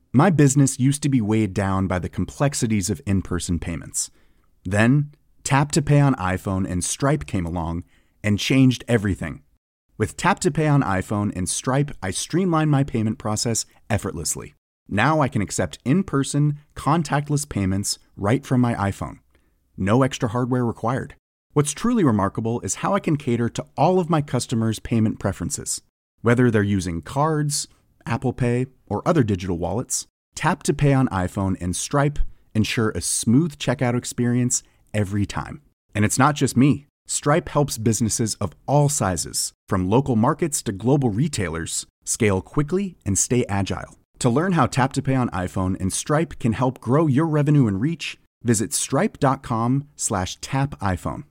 My business used to be weighed down by the complexities of in-person payments. Then, Tap to Pay on iPhone and Stripe came along and changed everything. With Tap to Pay on iPhone and Stripe, I streamlined my payment process effortlessly. Now I can accept in-person, contactless payments right from my iPhone. No extra hardware required. What's truly remarkable is how I can cater to all of my customers' payment preferences. Whether they're using cards, Apple Pay, or other digital wallets, Tap to Pay on iPhone and Stripe ensure a smooth checkout experience every time. And it's not just me. Stripe helps businesses of all sizes, from local markets to global retailers, scale quickly and stay agile. To learn how Tap to Pay on iPhone and Stripe can help grow your revenue and reach, visit stripe.com/tapiphone.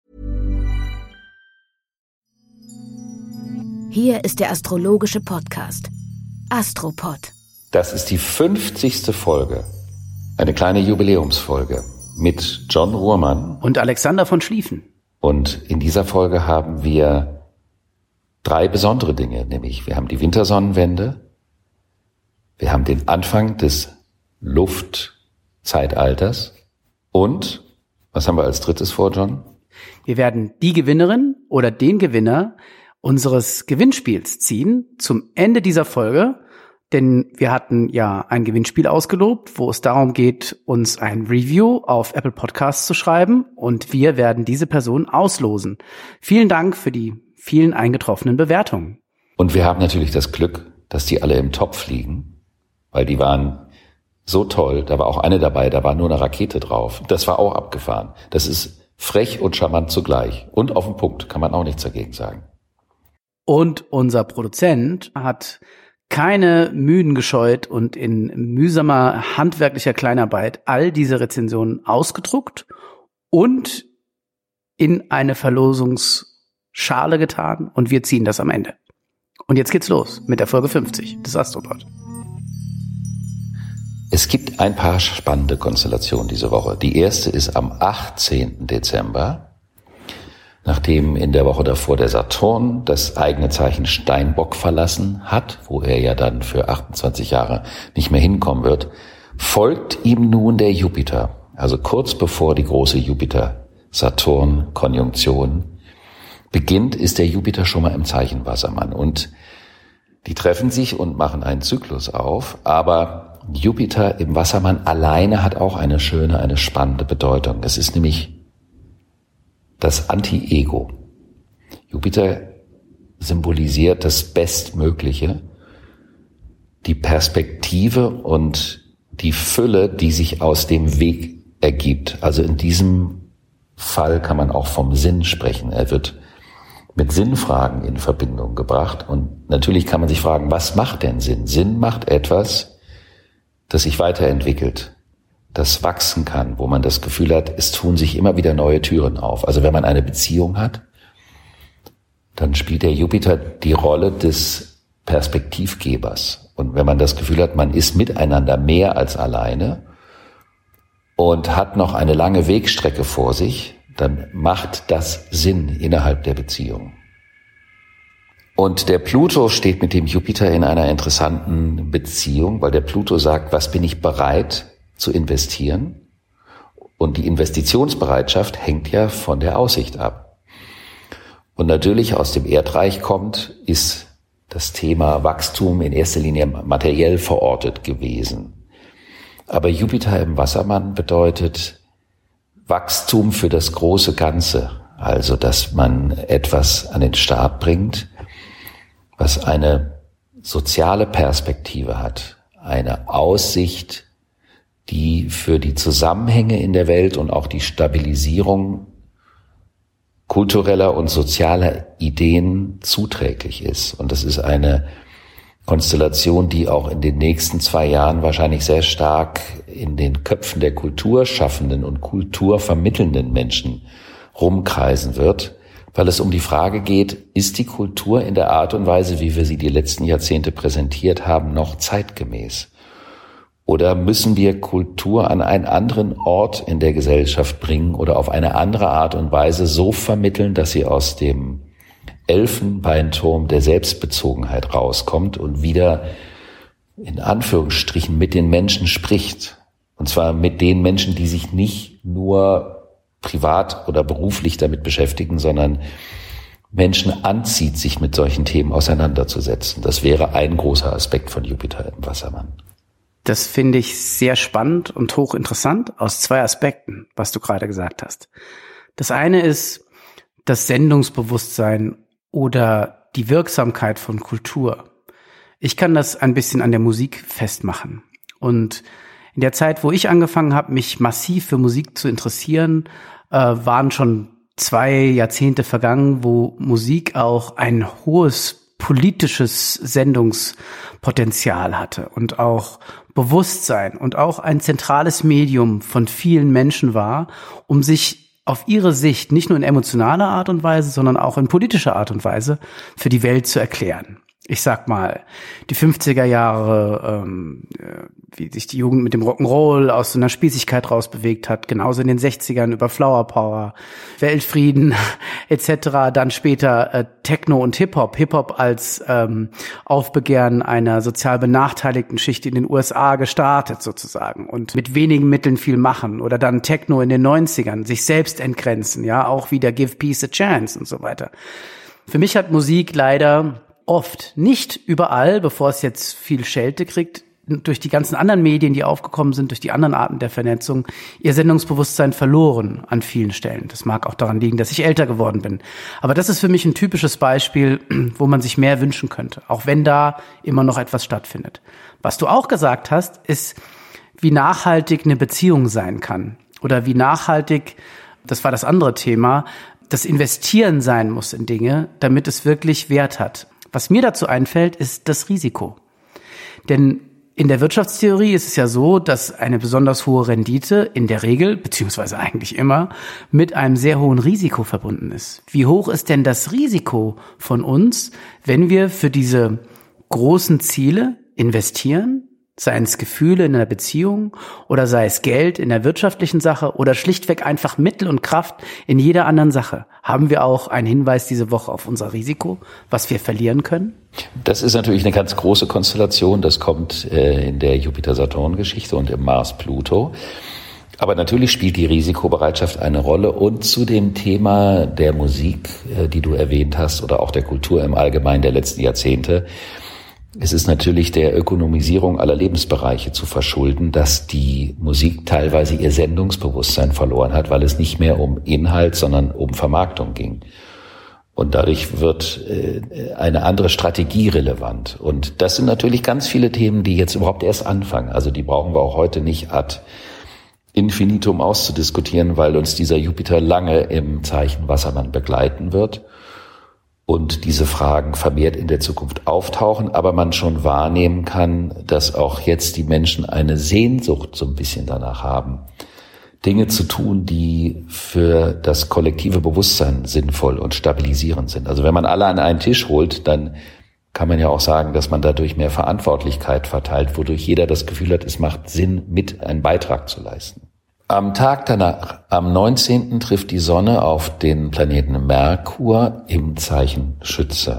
Hier ist der astrologische Podcast Astropod. Das ist die 50. Folge, eine kleine Jubiläumsfolge mit John Ruhrmann und Alexander von Schlieffen. Und in dieser Folge haben wir 3 besondere Dinge, nämlich wir haben die Wintersonnenwende, wir haben den Anfang des Luftzeitalters und, was haben wir als drittes vor, John? Wir werden die Gewinnerin oder den Gewinner unseres Gewinnspiels ziehen zum Ende dieser Folge, denn wir hatten ja ein Gewinnspiel ausgelobt, wo es darum geht, uns ein Review auf Apple Podcasts zu schreiben und wir werden diese Person auslosen. Vielen Dank für die vielen eingetroffenen Bewertungen. Und wir haben natürlich das Glück, dass die alle im Topf liegen, weil die waren so toll. Da war auch eine dabei, da war nur eine Rakete drauf. Das war auch abgefahren. Das ist frech und charmant zugleich. Und auf den Punkt, kann man auch nichts dagegen sagen. Und unser Produzent hat keine Mühen gescheut und in mühsamer handwerklicher Kleinarbeit all diese Rezensionen ausgedruckt und in eine Verlosungsschale getan und wir ziehen das am Ende. Und jetzt geht's los mit der Folge 50 des Astropod. Es gibt ein paar spannende Konstellationen diese Woche. Die erste ist am 18. Dezember. Nachdem in der Woche davor der Saturn das eigene Zeichen Steinbock verlassen hat, wo er ja dann für 28 Jahre nicht mehr hinkommen wird, folgt ihm nun der Jupiter. Also kurz bevor die große Jupiter-Saturn-Konjunktion beginnt, ist der Jupiter schon mal im Zeichen Wassermann. Und die treffen sich und machen einen Zyklus auf, aber Jupiter im Wassermann alleine hat auch eine schöne, eine spannende Bedeutung. Es ist nämlich das Anti-Ego. Jupiter symbolisiert das Bestmögliche, die Perspektive und die Fülle, die sich aus dem Weg ergibt. Also in diesem Fall kann man auch vom Sinn sprechen. Er wird mit Sinnfragen in Verbindung gebracht. Und natürlich kann man sich fragen, was macht denn Sinn? Sinn macht etwas, das sich weiterentwickelt, das wachsen kann, wo man das Gefühl hat, es tun sich immer wieder neue Türen auf. Also wenn man eine Beziehung hat, dann spielt der Jupiter die Rolle des Perspektivgebers. Und wenn man das Gefühl hat, man ist miteinander mehr als alleine und hat noch eine lange Wegstrecke vor sich, dann macht das Sinn innerhalb der Beziehung. Und der Pluto steht mit dem Jupiter in einer interessanten Beziehung, weil der Pluto sagt, was bin ich bereit zu investieren? Und die Investitionsbereitschaft hängt ja von der Aussicht ab. Und natürlich aus dem Erdreich kommt, ist das Thema Wachstum in erster Linie materiell verortet gewesen. Aber Jupiter im Wassermann bedeutet Wachstum für das große Ganze. Also, dass man etwas an den Start bringt, was eine soziale Perspektive hat, eine Aussicht, die für die Zusammenhänge in der Welt und auch die Stabilisierung kultureller und sozialer Ideen zuträglich ist. Und das ist eine Konstellation, die auch in den nächsten 2 Jahren wahrscheinlich sehr stark in den Köpfen der kulturschaffenden und kulturvermittelnden Menschen rumkreisen wird, weil es um die Frage geht, ist die Kultur in der Art und Weise, wie wir sie die letzten Jahrzehnte präsentiert haben, noch zeitgemäß? Oder müssen wir Kultur an einen anderen Ort in der Gesellschaft bringen oder auf eine andere Art und Weise so vermitteln, dass sie aus dem Elfenbeinturm der Selbstbezogenheit rauskommt und wieder in Anführungsstrichen mit den Menschen spricht. Und zwar mit den Menschen, die sich nicht nur privat oder beruflich damit beschäftigen, sondern Menschen anzieht, sich mit solchen Themen auseinanderzusetzen. Das wäre ein großer Aspekt von Jupiter im Wassermann. Das finde ich sehr spannend und hochinteressant aus 2 Aspekten, was du gerade gesagt hast. Das eine ist das Sendungsbewusstsein oder die Wirksamkeit von Kultur. Ich kann das ein bisschen an der Musik festmachen. Und in der Zeit, wo ich angefangen habe, mich massiv für Musik zu interessieren, waren schon 2 Jahrzehnte vergangen, wo Musik auch ein hohes politisches Sendungspotenzial hatte und auch Bewusstsein und auch ein zentrales Medium von vielen Menschen war, um sich auf ihre Sicht nicht nur in emotionaler Art und Weise, sondern auch in politischer Art und Weise für die Welt zu erklären. Ich sag mal, die 50er Jahre, wie sich die Jugend mit dem Rock'n'Roll aus so einer Spießigkeit rausbewegt hat, genauso in den 60ern über Flower Power, Weltfrieden etc., dann später Techno und Hip-Hop. Hip-Hop als Aufbegehren einer sozial benachteiligten Schicht in den USA gestartet sozusagen und mit wenigen Mitteln viel machen. Oder dann Techno in den 90ern, sich selbst entgrenzen, ja, auch wieder Give Peace a Chance und so weiter. Für mich hat Musik leider oft, nicht überall, bevor es jetzt viel Schelte kriegt, durch die ganzen anderen Medien, die aufgekommen sind, durch die anderen Arten der Vernetzung, ihr Sendungsbewusstsein verloren an vielen Stellen. Das mag auch daran liegen, dass ich älter geworden bin. Aber das ist für mich ein typisches Beispiel, wo man sich mehr wünschen könnte, auch wenn da immer noch etwas stattfindet. Was du auch gesagt hast, ist, wie nachhaltig eine Beziehung sein kann oder wie nachhaltig, das war das andere Thema, das Investieren sein muss in Dinge, damit es wirklich Wert hat. Was mir dazu einfällt, ist das Risiko. Denn in der Wirtschaftstheorie ist es ja so, dass eine besonders hohe Rendite in der Regel, beziehungsweise eigentlich immer, mit einem sehr hohen Risiko verbunden ist. Wie hoch ist denn das Risiko von uns, wenn wir für diese großen Ziele investieren? Sei es Gefühle in einer Beziehung oder sei es Geld in der wirtschaftlichen Sache oder schlichtweg einfach Mittel und Kraft in jeder anderen Sache. Haben wir auch einen Hinweis diese Woche auf unser Risiko, was wir verlieren können? Das ist natürlich eine ganz große Konstellation. Das kommt in der Jupiter-Saturn-Geschichte und im Mars-Pluto. Aber natürlich spielt die Risikobereitschaft eine Rolle. Und zu dem Thema der Musik, die du erwähnt hast, oder auch der Kultur im Allgemeinen der letzten Jahrzehnte, es ist natürlich der Ökonomisierung aller Lebensbereiche zu verschulden, dass die Musik teilweise ihr Sendungsbewusstsein verloren hat, weil es nicht mehr um Inhalt, sondern um Vermarktung ging. Und dadurch wird eine andere Strategie relevant. Und das sind natürlich ganz viele Themen, die jetzt überhaupt erst anfangen. Also die brauchen wir auch heute nicht ad infinitum auszudiskutieren, weil uns dieser Jupiter lange im Zeichen Wassermann begleiten wird. Und diese Fragen vermehrt in der Zukunft auftauchen, aber man schon wahrnehmen kann, dass auch jetzt die Menschen eine Sehnsucht so ein bisschen danach haben, Dinge zu tun, die für das kollektive Bewusstsein sinnvoll und stabilisierend sind. Also wenn man alle an einen Tisch holt, dann kann man ja auch sagen, dass man dadurch mehr Verantwortlichkeit verteilt, wodurch jeder das Gefühl hat, es macht Sinn, mit einen Beitrag zu leisten. Am Tag danach, am 19. trifft die Sonne auf den Planeten Merkur im Zeichen Schütze.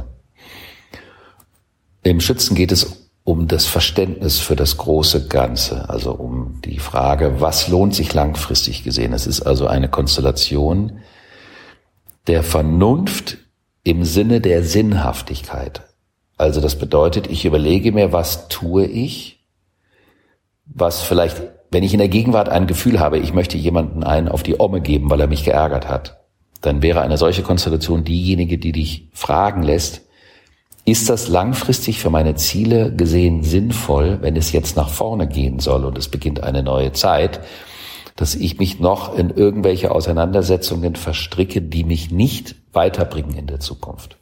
Im Schützen geht es um das Verständnis für das große Ganze, also um die Frage, was lohnt sich langfristig gesehen. Es ist also eine Konstellation der Vernunft im Sinne der Sinnhaftigkeit. Also das bedeutet, ich überlege mir, was tue ich, was vielleicht, wenn ich in der Gegenwart ein Gefühl habe, ich möchte jemanden einen auf die Omme geben, weil er mich geärgert hat, dann wäre eine solche Konstellation diejenige, die dich fragen lässt, ist das langfristig für meine Ziele gesehen sinnvoll, wenn es jetzt nach vorne gehen soll und es beginnt eine neue Zeit, dass ich mich noch in irgendwelche Auseinandersetzungen verstricke, die mich nicht weiterbringen in der Zukunft.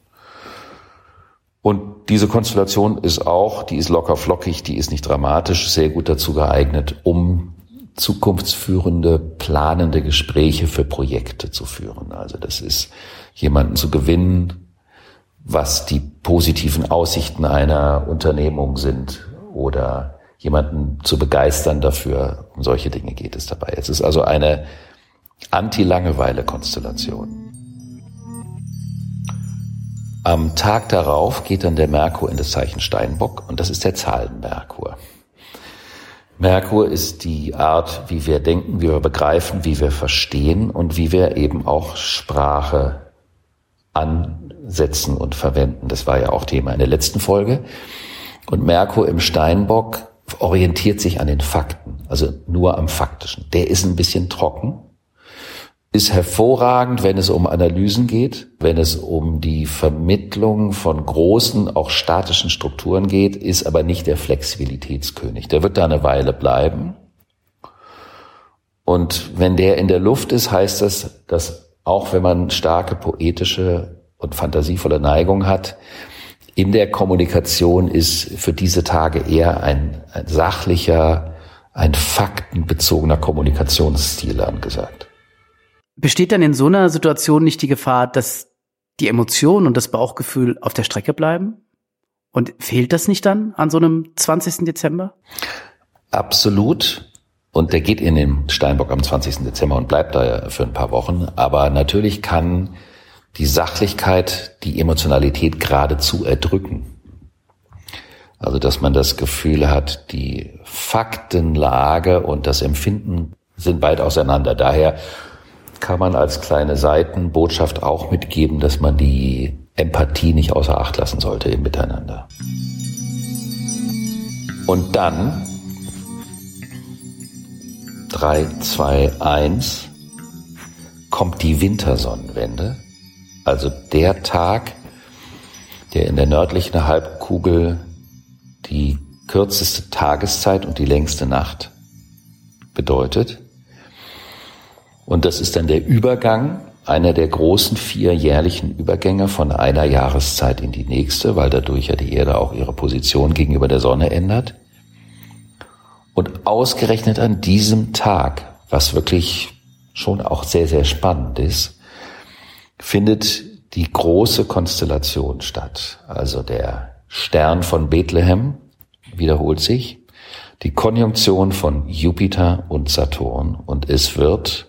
Und diese Konstellation ist die ist locker flockig, die ist nicht dramatisch, sehr gut dazu geeignet, um zukunftsführende, planende Gespräche für Projekte zu führen. Also das ist, jemanden zu gewinnen, was die positiven Aussichten einer Unternehmung sind oder jemanden zu begeistern dafür. Um solche Dinge geht es dabei. Es ist also eine Anti-Langeweile-Konstellation. Am Tag darauf geht dann der Merkur in das Zeichen Steinbock und das ist der Zahlenmerkur. Merkur ist die Art, wie wir denken, wie wir begreifen, wie wir verstehen und wie wir eben auch Sprache ansetzen und verwenden. Das war ja auch Thema in der letzten Folge. Und Merkur im Steinbock orientiert sich an den Fakten, also nur am Faktischen. Der ist ein bisschen trocken, ist hervorragend, wenn es um Analysen geht, wenn es um die Vermittlung von großen, auch statischen Strukturen geht, ist aber nicht der Flexibilitätskönig. Der wird da eine Weile bleiben. Und wenn der in der Luft ist, heißt das, dass auch wenn man starke poetische und fantasievolle Neigung hat, in der Kommunikation ist für diese Tage eher ein sachlicher, ein faktenbezogener Kommunikationsstil angesagt. Besteht dann in so einer Situation nicht die Gefahr, dass die Emotionen und das Bauchgefühl auf der Strecke bleiben? Und fehlt das nicht dann an so einem 20. Dezember? Absolut. Und der geht in den Steinbock am 20. Dezember und bleibt da ja für ein paar Wochen. Aber natürlich kann die Sachlichkeit die Emotionalität geradezu erdrücken. Also, dass man das Gefühl hat, die Faktenlage und das Empfinden sind weit auseinander. Daher kann man als kleine Seitenbotschaft auch mitgeben, dass man die Empathie nicht außer Acht lassen sollte im Miteinander. Und dann 3, 2, 1 kommt die Wintersonnenwende, also der Tag, der in der nördlichen Halbkugel die kürzeste Tageszeit und die längste Nacht bedeutet. Und das ist dann der Übergang, einer der großen 4 jährlichen Übergänge von einer Jahreszeit in die nächste, weil dadurch ja die Erde auch ihre Position gegenüber der Sonne ändert. Und ausgerechnet an diesem Tag, was wirklich schon auch sehr, sehr spannend ist, findet die große Konstellation statt. Also der Stern von Bethlehem wiederholt sich, die Konjunktion von Jupiter und Saturn und es wird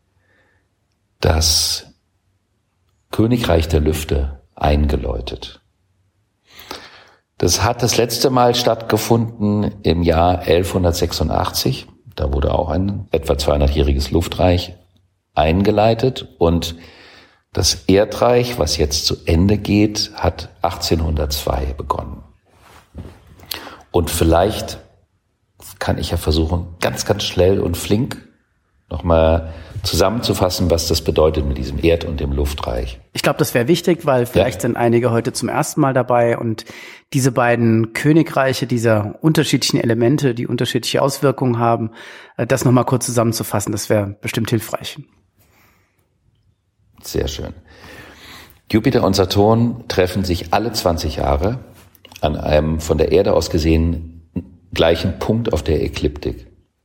das Königreich der Lüfte eingeläutet. Das hat das letzte Mal stattgefunden im Jahr 1186. Da wurde auch ein etwa 200-jähriges Luftreich eingeleitet und das Erdreich, was jetzt zu Ende geht, hat 1802 begonnen. Und vielleicht kann ich ja versuchen, ganz, ganz schnell und flink nochmal zusammenzufassen, was das bedeutet mit diesem Erd- und dem Luftreich. Ich glaube, das wäre wichtig, weil vielleicht sind einige heute zum ersten Mal dabei und diese beiden Königreiche dieser unterschiedlichen Elemente, die unterschiedliche Auswirkungen haben, das nochmal kurz zusammenzufassen, das wäre bestimmt hilfreich. Sehr schön. Jupiter und Saturn treffen sich alle 20 Jahre an einem von der Erde aus gesehen gleichen Punkt auf der Ekliptik.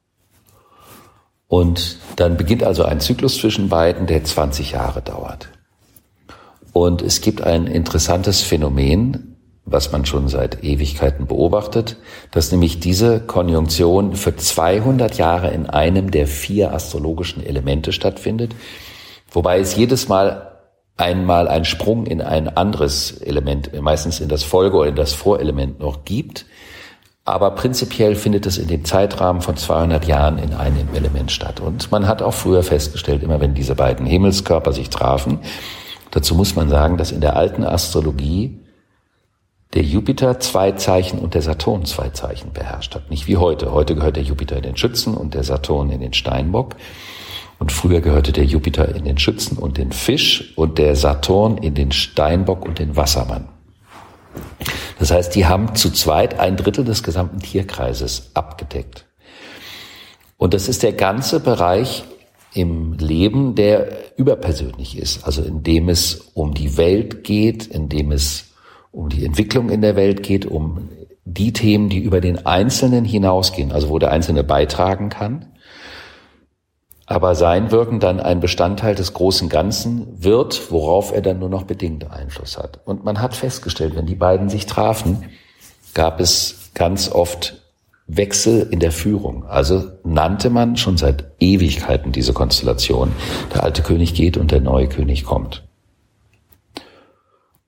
Und dann beginnt also ein Zyklus zwischen beiden, der 20 Jahre dauert. Und es gibt ein interessantes Phänomen, was man schon seit Ewigkeiten beobachtet, dass nämlich diese Konjunktion für 200 Jahre in einem der 4 astrologischen Elemente stattfindet, wobei es jedes Mal einmal einen Sprung in ein anderes Element, meistens in das Folge- oder in das Vorelement noch gibt. Aber prinzipiell findet es in dem Zeitrahmen von 200 Jahren in einem Element statt. Und man hat auch früher festgestellt, immer wenn diese beiden Himmelskörper sich trafen, dazu muss man sagen, dass in der alten Astrologie der Jupiter 2 Zeichen und der Saturn 2 Zeichen beherrscht hat. Nicht wie heute. Heute gehört der Jupiter in den Schützen und der Saturn in den Steinbock. Und früher gehörte der Jupiter in den Schützen und den Fisch und der Saturn in den Steinbock und den Wassermann. Das heißt, die haben zu zweit 1/3 des gesamten Tierkreises abgedeckt. Und das ist der ganze Bereich im Leben, der überpersönlich ist, also in dem es um die Welt geht, in dem es um die Entwicklung in der Welt geht, um die Themen, die über den Einzelnen hinausgehen, also wo der Einzelne beitragen kann, aber sein Wirken dann ein Bestandteil des großen Ganzen wird, worauf er dann nur noch bedingt Einfluss hat. Und man hat festgestellt, wenn die beiden sich trafen, gab es ganz oft Wechsel in der Führung. Also nannte man schon seit Ewigkeiten diese Konstellation, der alte König geht und der neue König kommt.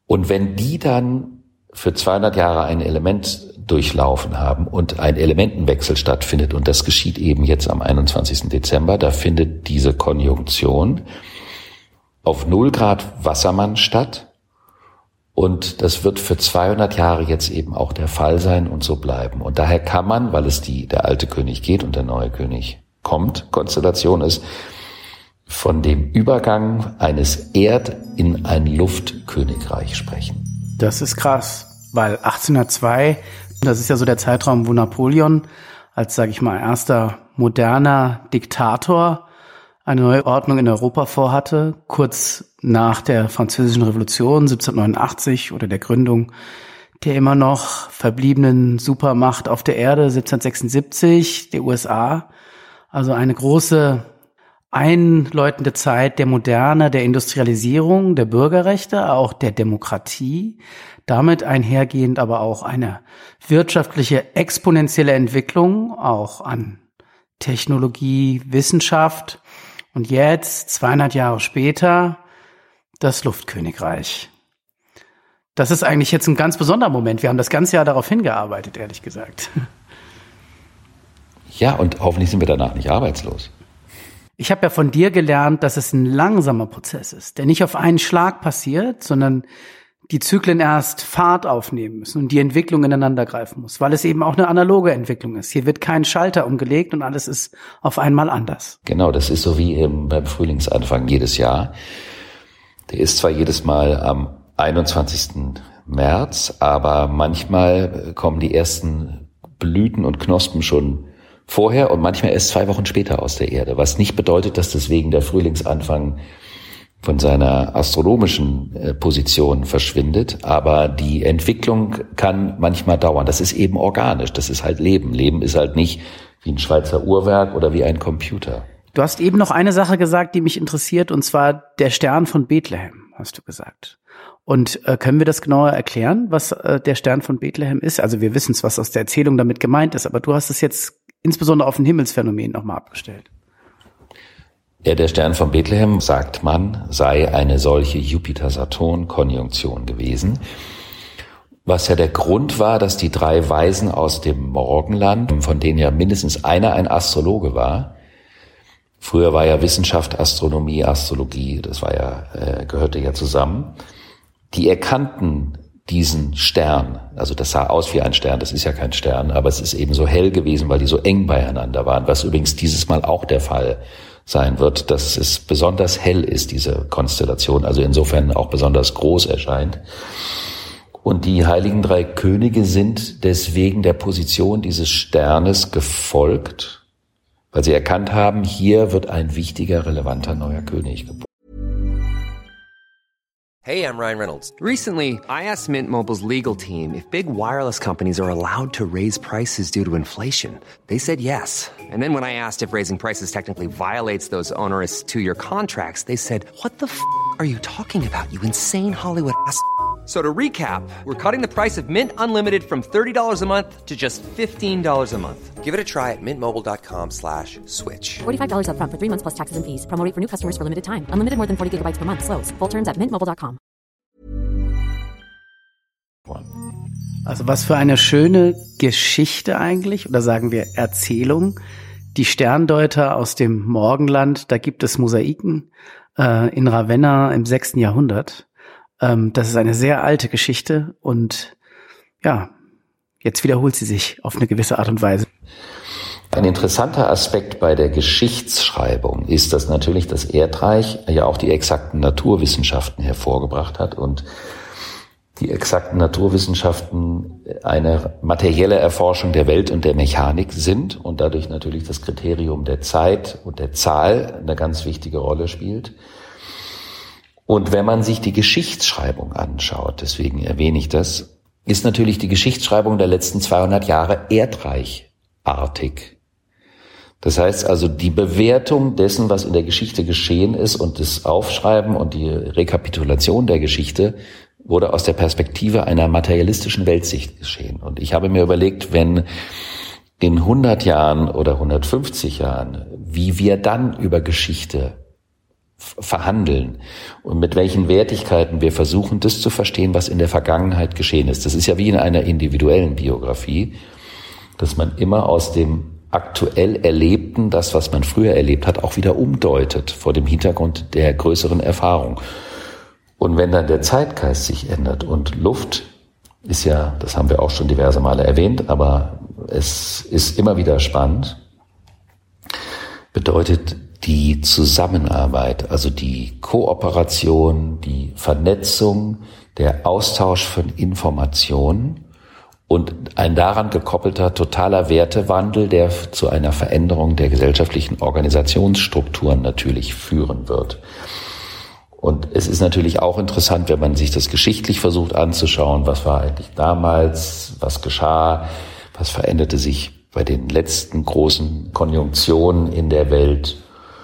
Und wenn die dann für 200 Jahre ein Element durchlaufen haben und ein Elementenwechsel stattfindet, und das geschieht eben jetzt am 21. Dezember, da findet diese Konjunktion auf 0 Grad Wassermann statt, und das wird für 200 Jahre jetzt eben auch der Fall sein und so bleiben. Und daher kann man, weil es der alte König geht und der neue König kommt, Konstellation ist, von dem Übergang eines in ein Luftkönigreich sprechen. Das ist krass, weil 1802, das ist ja so der Zeitraum, wo Napoleon als, sage ich mal, erster moderner Diktator eine neue Ordnung in Europa vorhatte, kurz nach der Französischen Revolution 1789 oder der Gründung der immer noch verbliebenen Supermacht auf der Erde 1776, der USA. Also eine große einläutende Zeit der Moderne, der Industrialisierung, der Bürgerrechte, auch der Demokratie. Damit einhergehend aber auch eine wirtschaftliche exponentielle Entwicklung, auch an Technologie, Wissenschaft. Und jetzt, 200 Jahre später, das Luftkönigreich. Das ist eigentlich jetzt ein ganz besonderer Moment. Wir haben das ganze Jahr darauf hingearbeitet, ehrlich gesagt. Ja, und hoffentlich sind wir danach nicht arbeitslos. Ich habe ja von dir gelernt, dass es ein langsamer Prozess ist, der nicht auf einen Schlag passiert, sondern die Zyklen erst Fahrt aufnehmen müssen und die Entwicklung ineinander greifen muss, weil es eben auch eine analoge Entwicklung ist. Hier wird kein Schalter umgelegt und alles ist auf einmal anders. Genau, das ist so wie beim Frühlingsanfang jedes Jahr. Der ist zwar jedes Mal am 21. März, aber manchmal kommen die ersten Blüten und Knospen schon vorher und manchmal erst 2 Wochen später aus der Erde, was nicht bedeutet, dass deswegen der Frühlingsanfang von seiner astronomischen Position verschwindet, aber die Entwicklung kann manchmal dauern. Das ist eben organisch, das ist halt Leben. Leben ist halt nicht wie ein Schweizer Uhrwerk oder wie ein Computer. Du hast eben noch eine Sache gesagt, die mich interessiert, und zwar der Stern von Bethlehem, hast du gesagt. Und können wir das genauer erklären, was der Stern von Bethlehem ist? Also wir wissen es, was aus der Erzählung damit gemeint ist, aber du hast es jetzt insbesondere auf ein Himmelsphänomen nochmal abgestellt. Ja, der Stern von Bethlehem, sagt man, sei eine solche Jupiter-Saturn-Konjunktion gewesen. Was ja der Grund war, dass die 3 Weisen aus dem Morgenland, von denen ja mindestens einer ein Astrologe war, früher war ja Wissenschaft, Astronomie, Astrologie, das war ja, gehörte ja zusammen, die erkannten diesen Stern, also das sah aus wie ein Stern, das ist ja kein Stern, aber es ist eben so hell gewesen, weil die so eng beieinander waren, was übrigens dieses Mal auch der Fall sein wird, dass es besonders hell ist, diese Konstellation, also insofern auch besonders groß erscheint. Und die heiligen 3 Könige sind deswegen der Position dieses Sternes gefolgt, weil sie erkannt haben, hier wird ein wichtiger, relevanter neuer König geboren. Hey, I'm Ryan Reynolds. Recently, I asked Mint Mobile's legal team if big wireless companies are allowed to raise prices due to inflation. They said yes. And then when I asked if raising prices technically violates those onerous 2-year contracts, they said, "What the f*** are you talking about, you insane Hollywood ass?" So to recap, we're cutting the price of Mint Unlimited from $30 a month to just $15 a month. Give it a try at mintmobile.com/switch. $45 up front for 3 months plus taxes and fees. Promo rate for new customers for limited time. Unlimited more than 40 gigabytes per month. Slows full terms at mintmobile.com. Also was für eine schöne Geschichte eigentlich, oder sagen wir Erzählung. Die Sterndeuter aus dem Morgenland, da gibt es Mosaiken in Ravenna im 6. Jahrhundert. Das ist eine sehr alte Geschichte und ja, jetzt wiederholt sie sich auf eine gewisse Art und Weise. Ein interessanter Aspekt bei der Geschichtsschreibung ist, dass natürlich das Erdreich ja auch die exakten Naturwissenschaften hervorgebracht hat und die exakten Naturwissenschaften eine materielle Erforschung der Welt und der Mechanik sind und dadurch natürlich das Kriterium der Zeit und der Zahl eine ganz wichtige Rolle spielt. Und wenn man sich die Geschichtsschreibung anschaut, deswegen erwähne ich das, ist natürlich die Geschichtsschreibung der letzten 200 Jahre erdreichartig. Das heißt also, die Bewertung dessen, was in der Geschichte geschehen ist und das Aufschreiben und die Rekapitulation der Geschichte wurde aus der Perspektive einer materialistischen Weltsicht geschehen. Und ich habe mir überlegt, wenn in 100 Jahren oder 150 Jahren, wie wir dann über Geschichte verhandeln und mit welchen Wertigkeiten wir versuchen, das zu verstehen, was in der Vergangenheit geschehen ist. Das ist ja wie in einer individuellen Biografie, dass man immer aus dem aktuell Erlebten, das, was man früher erlebt hat, auch wieder umdeutet vor dem Hintergrund der größeren Erfahrung. Und wenn dann der Zeitgeist sich ändert und Luft ist ja, das haben wir auch schon diverse Male erwähnt, aber es ist immer wieder spannend, bedeutet die Zusammenarbeit, also die Kooperation, die Vernetzung, der Austausch von Informationen und ein daran gekoppelter totaler Wertewandel, der zu einer Veränderung der gesellschaftlichen Organisationsstrukturen natürlich führen wird. Und es ist natürlich auch interessant, wenn man sich das geschichtlich versucht anzuschauen, was war eigentlich damals, was geschah, was veränderte sich bei den letzten großen Konjunktionen in der Welt.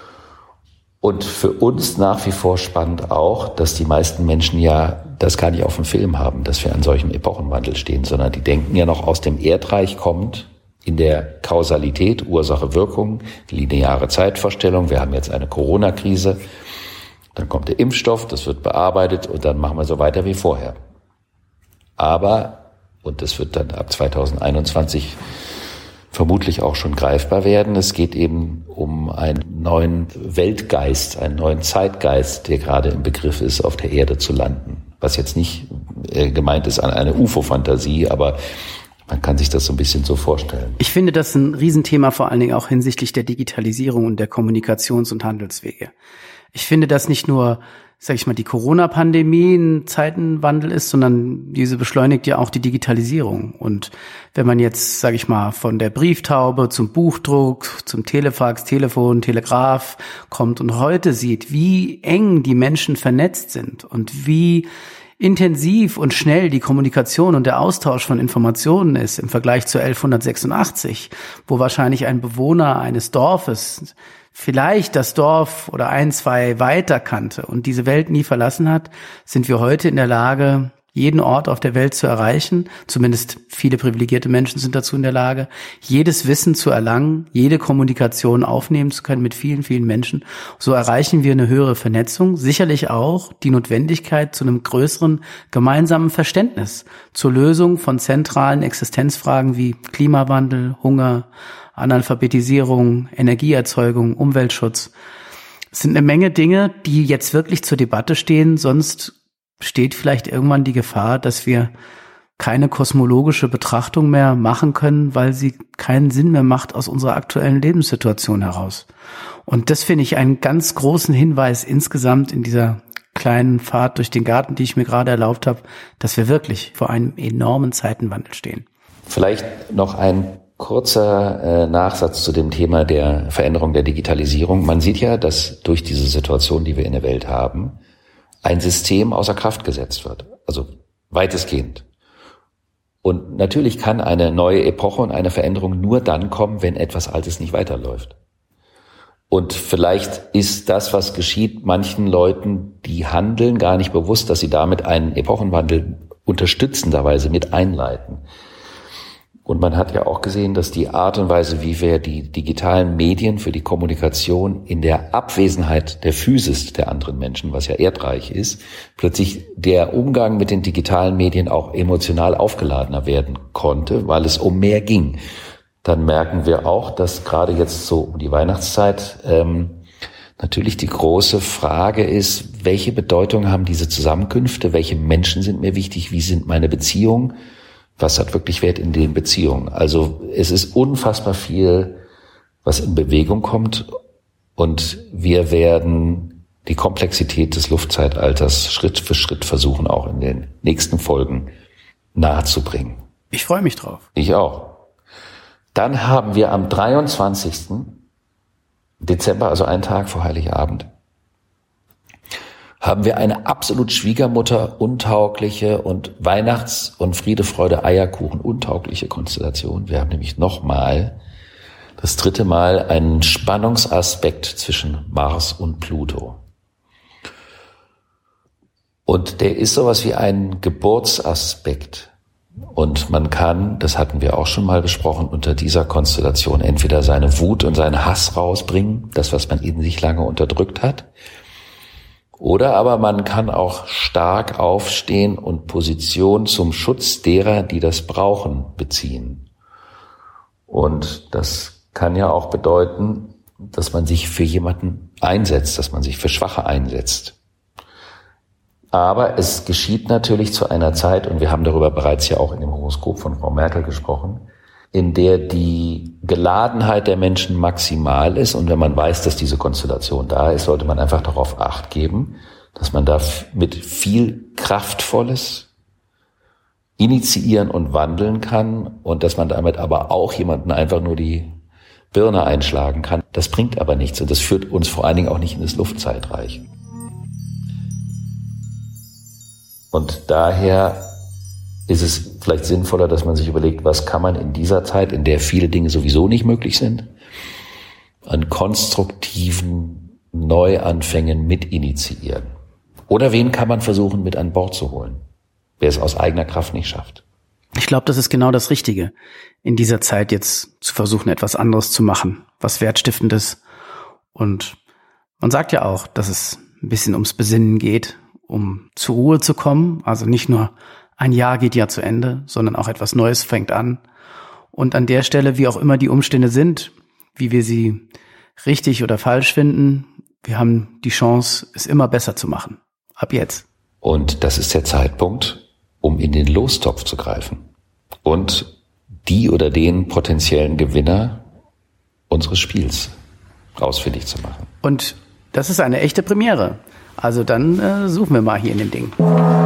Und für uns nach wie vor spannend auch, dass die meisten Menschen ja das gar nicht auf dem Film haben, dass wir an solchem Epochenwandel stehen, sondern die denken ja noch aus dem Erdreich kommend in der Kausalität, Ursache-Wirkung, lineare Zeitvorstellung. Wir haben jetzt eine Corona-Krise, dann kommt der Impfstoff, das wird bearbeitet und dann machen wir so weiter wie vorher. Aber, und das wird dann ab 2021 vermutlich auch schon greifbar werden. Es geht eben um einen neuen Weltgeist, einen neuen Zeitgeist, der gerade im Begriff ist, auf der Erde zu landen. Was jetzt nicht gemeint ist an eine UFO-Fantasie, aber man kann sich das so ein bisschen so vorstellen. Ich finde das ein Riesenthema, vor allen Dingen auch hinsichtlich der Digitalisierung und der Kommunikations- und Handelswege. Ich finde, dass nicht nur, sag ich mal, die Corona-Pandemie ein Zeitenwandel ist, sondern diese beschleunigt ja auch die Digitalisierung. Und wenn man jetzt, sag ich mal, von der Brieftaube zum Buchdruck, zum Telefax, Telefon, Telegraph kommt und heute sieht, wie eng die Menschen vernetzt sind und wie intensiv und schnell die Kommunikation und der Austausch von Informationen ist im Vergleich zu 1186, wo wahrscheinlich ein Bewohner eines Dorfes vielleicht das Dorf oder 1, 2 weiter kannte und diese Welt nie verlassen hat, sind wir heute in der Lage, jeden Ort auf der Welt zu erreichen. Zumindest viele privilegierte Menschen sind dazu in der Lage, jedes Wissen zu erlangen, jede Kommunikation aufnehmen zu können mit vielen, vielen Menschen. So erreichen wir eine höhere Vernetzung, sicherlich auch die Notwendigkeit zu einem größeren gemeinsamen Verständnis zur Lösung von zentralen Existenzfragen wie Klimawandel, Hunger, Analphabetisierung, Energieerzeugung, Umweltschutz. Es sind eine Menge Dinge, die jetzt wirklich zur Debatte stehen, sonst besteht vielleicht irgendwann die Gefahr, dass wir keine kosmologische Betrachtung mehr machen können, weil sie keinen Sinn mehr macht aus unserer aktuellen Lebenssituation heraus. Und das finde ich einen ganz großen Hinweis insgesamt in dieser kleinen Fahrt durch den Garten, die ich mir gerade erlaubt habe, dass wir wirklich vor einem enormen Zeitenwandel stehen. Vielleicht noch ein kurzer Nachsatz zu dem Thema der Veränderung der Digitalisierung. Man sieht ja, dass durch diese Situation, die wir in der Welt haben, ein System außer Kraft gesetzt wird. Also weitestgehend. Und natürlich kann eine neue Epoche und eine Veränderung nur dann kommen, wenn etwas Altes nicht weiterläuft. Und vielleicht ist das, was geschieht, manchen Leuten, die handeln, gar nicht bewusst, dass sie damit einen Epochenwandel unterstützenderweise mit einleiten. Und man hat ja auch gesehen, dass die Art und Weise, wie wir die digitalen Medien für die Kommunikation in der Abwesenheit der Physis der anderen Menschen, was ja erdreich ist, plötzlich der Umgang mit den digitalen Medien auch emotional aufgeladener werden konnte, weil es um mehr ging. Dann merken wir auch, dass gerade jetzt so um die Weihnachtszeit natürlich die große Frage ist, welche Bedeutung haben diese Zusammenkünfte, welche Menschen sind mir wichtig, wie sind meine Beziehungen? Was hat wirklich Wert in den Beziehungen? Also es ist unfassbar viel, was in Bewegung kommt und wir werden die Komplexität des Luftzeitalters Schritt für Schritt versuchen, auch in den nächsten Folgen nahezubringen. Ich freue mich drauf. Ich auch. Dann haben wir am 23. Dezember, also einen Tag vor Heiligabend, haben wir eine absolut Schwiegermutter-untaugliche und Weihnachts- und Friede, Freude, Eierkuchen-untaugliche Konstellation. Wir haben nämlich nochmal, das 3. Mal, einen Spannungsaspekt zwischen Mars und Pluto. Und der ist sowas wie ein Geburtsaspekt. Und man kann, das hatten wir auch schon mal besprochen, unter dieser Konstellation entweder seine Wut und seinen Hass rausbringen, das, was man in sich lange unterdrückt hat, Oder aber man kann auch stark aufstehen und Position zum Schutz derer, die das brauchen, beziehen. Und das kann ja auch bedeuten, dass man sich für jemanden einsetzt, dass man sich für Schwache einsetzt. Aber es geschieht natürlich zu einer Zeit, und wir haben darüber bereits ja auch in dem Horoskop von Frau Merkel gesprochen, in der die Geladenheit der Menschen maximal ist. Und wenn man weiß, dass diese Konstellation da ist, sollte man einfach darauf Acht geben, dass man da mit viel Kraftvolles initiieren und wandeln kann und dass man damit aber auch jemanden einfach nur die Birne einschlagen kann. Das bringt aber nichts und das führt uns vor allen Dingen auch nicht in das Luftzeitreich. Und daher ist es vielleicht sinnvoller, dass man sich überlegt, was kann man in dieser Zeit, in der viele Dinge sowieso nicht möglich sind, an konstruktiven Neuanfängen mit initiieren. Oder wen kann man versuchen, mit an Bord zu holen, wer es aus eigener Kraft nicht schafft. Ich glaube, das ist genau das Richtige, in dieser Zeit jetzt zu versuchen, etwas anderes zu machen, was Wertstiftendes. Und man sagt ja auch, dass es ein bisschen ums Besinnen geht, um zur Ruhe zu kommen. Also nicht nur ein Jahr geht ja zu Ende, sondern auch etwas Neues fängt an. Und an der Stelle, wie auch immer die Umstände sind, wie wir sie richtig oder falsch finden, wir haben die Chance, es immer besser zu machen. Ab jetzt. Und das ist der Zeitpunkt, um in den Lostopf zu greifen und die oder den potenziellen Gewinner unseres Spiels ausfindig zu machen. Und das ist eine echte Premiere. Also dann suchen wir mal hier in den Ding.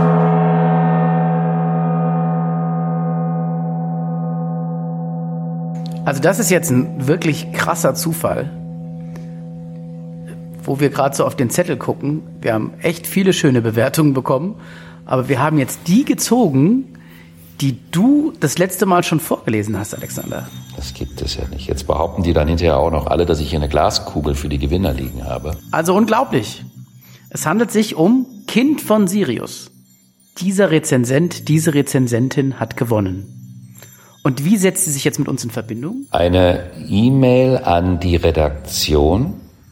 Also das ist jetzt ein wirklich krasser Zufall, wo wir gerade so auf den Zettel gucken. Wir haben echt viele schöne Bewertungen bekommen, aber wir haben jetzt die gezogen, die du das letzte Mal schon vorgelesen hast, Alexander. Das gibt es ja nicht. Jetzt behaupten die dann hinterher auch noch alle, dass ich hier eine Glaskugel für die Gewinner liegen habe. Also unglaublich. Es handelt sich um Kind von Sirius. Dieser Rezensent, diese Rezensentin hat gewonnen. Und wie setzt sie sich jetzt mit uns in Verbindung? Eine E-Mail an die Redaktion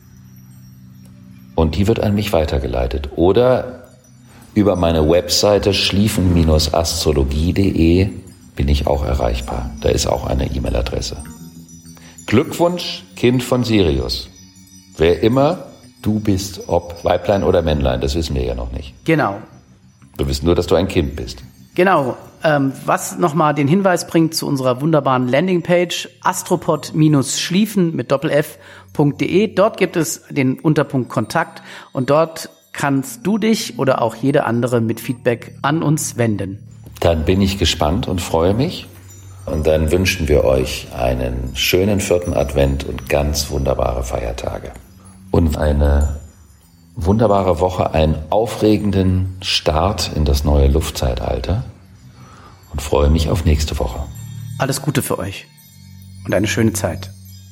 und die wird an mich weitergeleitet. Oder über meine Webseite schliefen-astrologie.de bin ich auch erreichbar. Da ist auch eine E-Mail-Adresse. Glückwunsch, Kind von Sirius. Wer immer du bist, ob Weiblein oder Männlein, das wissen wir ja noch nicht. Genau. Wir wissen nur, dass du ein Kind bist. Genau. Was nochmal den Hinweis bringt zu unserer wunderbaren Landingpage astropod-schliefen mit doppelf.de. Dort gibt es den Unterpunkt Kontakt und dort kannst du dich oder auch jede andere mit Feedback an uns wenden. Dann bin ich gespannt und freue mich. Und dann wünschen wir euch einen schönen 4. Advent und ganz wunderbare Feiertage. Und eine wunderbare Woche, einen aufregenden Start in das neue Luftzeitalter. Und freue mich auf nächste Woche. Alles Gute für euch und eine schöne Zeit.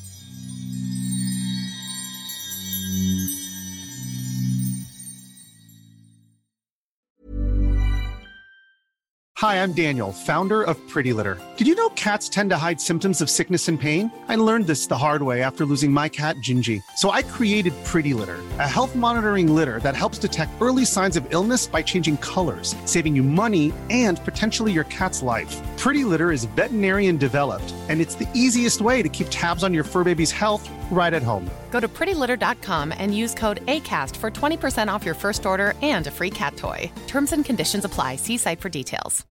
Hi, I'm Daniel, founder of Pretty Litter. Did you know cats tend to hide symptoms of sickness and pain? I learned this the hard way after losing my cat, Gingy. So I created Pretty Litter, a health monitoring litter that helps detect early signs of illness by changing colors, saving you money and potentially your cat's life. Pretty Litter is veterinarian developed, and it's the easiest way to keep tabs on your fur baby's health right at home. Go to prettylitter.com and use code ACAST for 20% off your first order and a free cat toy. Terms and conditions apply. See site for details.